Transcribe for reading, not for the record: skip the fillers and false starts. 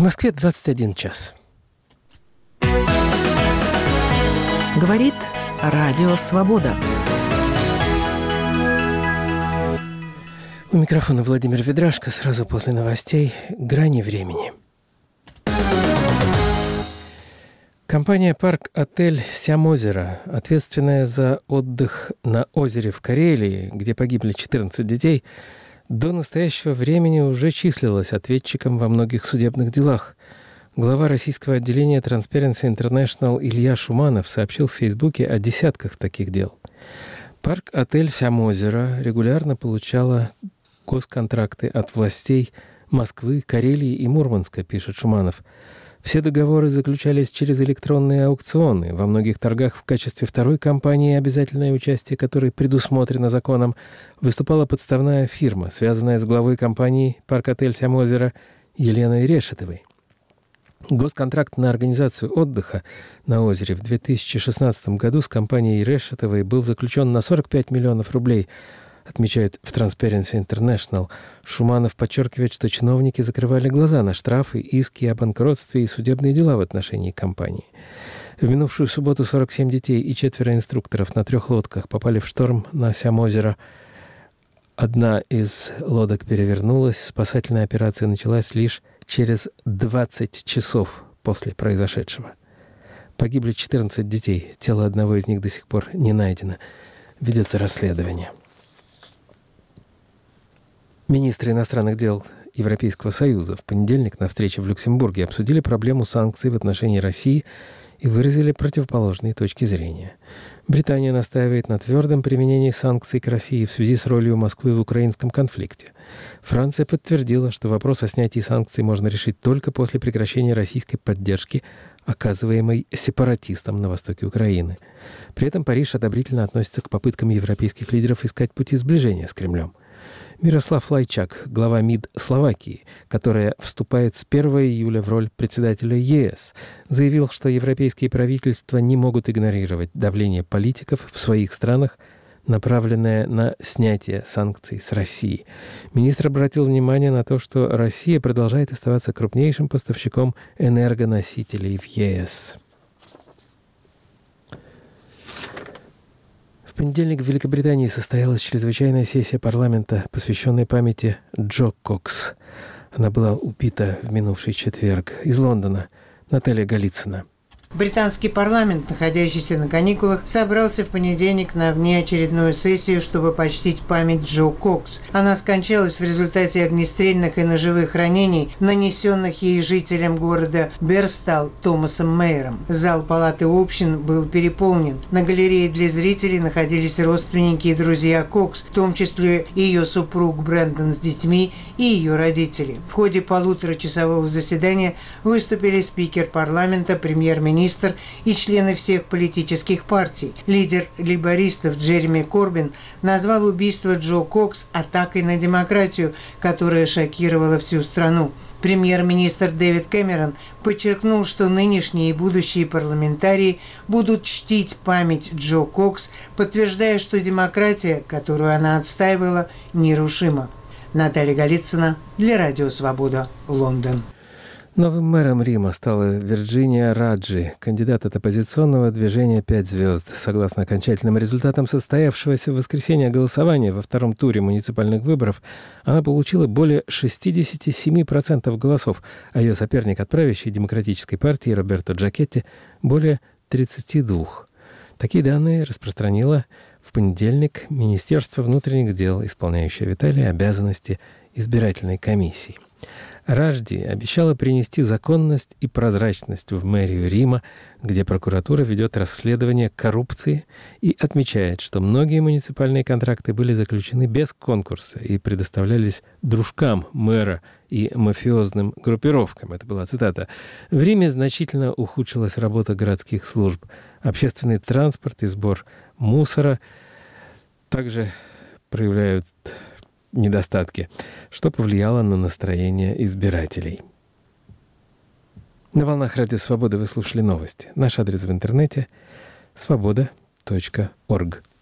Москве 21 час. Говорит Радио Свобода. У микрофона Владимир Ведрашко. Сразу после новостей «Грани времени». Компания «Парк-отель Сямозеро», ответственная за отдых на озере в Карелии, где погибли 14 детей, до настоящего времени уже числилась ответчиком во многих судебных делах. Глава российского отделения Transparency International Илья Шуманов сообщил в Фейсбуке о десятках таких дел. «Парк-отель Сямозеро» регулярно получала госконтракты от властей Москвы, Карелии и Мурманска, пишет Шуманов. Все договоры заключались через электронные аукционы. Во многих торгах в качестве второй компании, обязательное участие которой предусмотрено законом, выступала подставная фирма, связанная с главой компании «Парк-отель Сямозеро» Еленой Решетовой. Госконтракт на организацию отдыха на озере в 2016 году с компанией Решетовой был заключен на 45 миллионов рублей, отмечают в Transparency International. Шуманов подчеркивает, что чиновники закрывали глаза на штрафы, иски о банкротстве и судебные дела в отношении компании. В минувшую субботу 47 детей и 4 инструкторов на 3 лодках попали в шторм на Сямозеро. Одна из лодок перевернулась. Спасательная операция началась лишь через 20 часов после произошедшего. Погибли 14 детей. Тело одного из них до сих пор не найдено. Ведется расследование. Министры иностранных дел Европейского Союза в понедельник на встрече в Люксембурге обсудили проблему санкций в отношении России и выразили противоположные точки зрения. Британия настаивает на твердом применении санкций к России в связи с ролью Москвы в украинском конфликте. Франция подтвердила, что вопрос о снятии санкций можно решить только после прекращения российской поддержки, оказываемой сепаратистам на востоке Украины. При этом Париж одобрительно относится к попыткам европейских лидеров искать пути сближения с Кремлем. Мирослав Лайчак, глава МИД Словакии, которая вступает с 1 июля в роль председателя ЕС, заявил, что европейские правительства не могут игнорировать давление политиков в своих странах, направленное на снятие санкций с России. Министр обратил внимание на то, что Россия продолжает оставаться крупнейшим поставщиком энергоносителей в ЕС. В понедельник в Великобритании состоялась чрезвычайная сессия парламента, посвященная памяти Джо Кокс. Она была убита в минувший четверг. Из Лондона Наталья Голицына. Британский парламент, находящийся на каникулах, собрался в понедельник на внеочередную сессию, чтобы почтить память Джо Кокс. Она скончалась в результате огнестрельных и ножевых ранений, нанесенных ей жителям города Берстал Томасом Мейером. Зал палаты общин был переполнен. На галерее для зрителей находились родственники и друзья Кокс, в том числе ее супруг Брэндон с детьми и ее родители. В ходе полуторачасового заседания выступили спикер парламента, премьер-министр и члены всех политических партий. Лидер лейбористов Джереми Корбин назвал убийство Джо Кокс атакой на демократию, которая шокировала всю страну. Премьер-министр Дэвид Кэмерон подчеркнул, что нынешние и будущие парламентарии будут чтить память Джо Кокс, подтверждая, что демократия, которую она отстаивала, нерушима. Наталья Голицына для Радио Свобода, Лондон. Новым мэром Рима стала Вирджиния Раджи, кандидат от оппозиционного движения «5 звезд». Согласно окончательным результатам состоявшегося в воскресенье голосования во втором туре муниципальных выборов, она получила более 67% голосов, а ее соперник от правящей демократической партии Роберто Джакетти более 32%. Такие данные распространило в понедельник Министерство внутренних дел, исполняющее в Италии обязанности избирательной комиссии. Раджи обещала принести законность и прозрачность в мэрию Рима, где прокуратура ведет расследование коррупции, и отмечает, что многие муниципальные контракты были заключены без конкурса и предоставлялись дружкам мэра и мафиозным группировкам. Это была цитата. В Риме значительно ухудшилась работа городских служб. Общественный транспорт и сбор мусора также проявляют недостатки, что повлияло на настроение избирателей. На волнах Радио Свобода вы слушали новости. Наш адрес в интернете – svoboda.org.